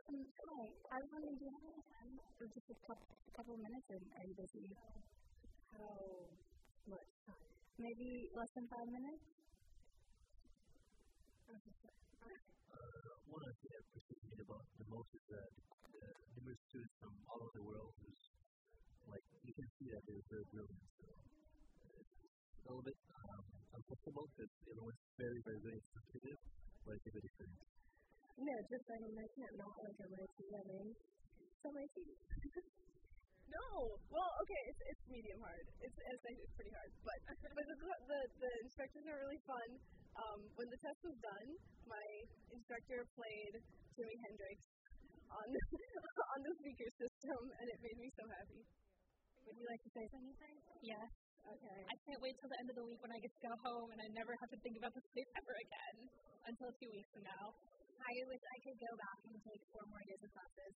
Hi. I was wondering, do you have any time for just a couple of minutes, or are you busy? How much time? Maybe less than 5 minutes? One of the things I appreciate about the most is that numerous students from all over the world who's, like, you can see that they're very brilliant. So it's a little bit uncomfortable because everyone's very, very, very intuitive, but it's a good experience. Yeah, just, I can't not like MIT. I mean, it's MIT. No. Well, okay, it's medium hard. It's pretty hard, but the instructors are really fun. When the test was done, my instructor played Jimi Hendrix on on the speaker system, and it made me so happy. Would you like to say something? Yes. Okay. I can't wait till the end of the week when I get to go home and I never have to think about this place ever again until 2 weeks from now. I wish I could go back and take 4 more years of classes.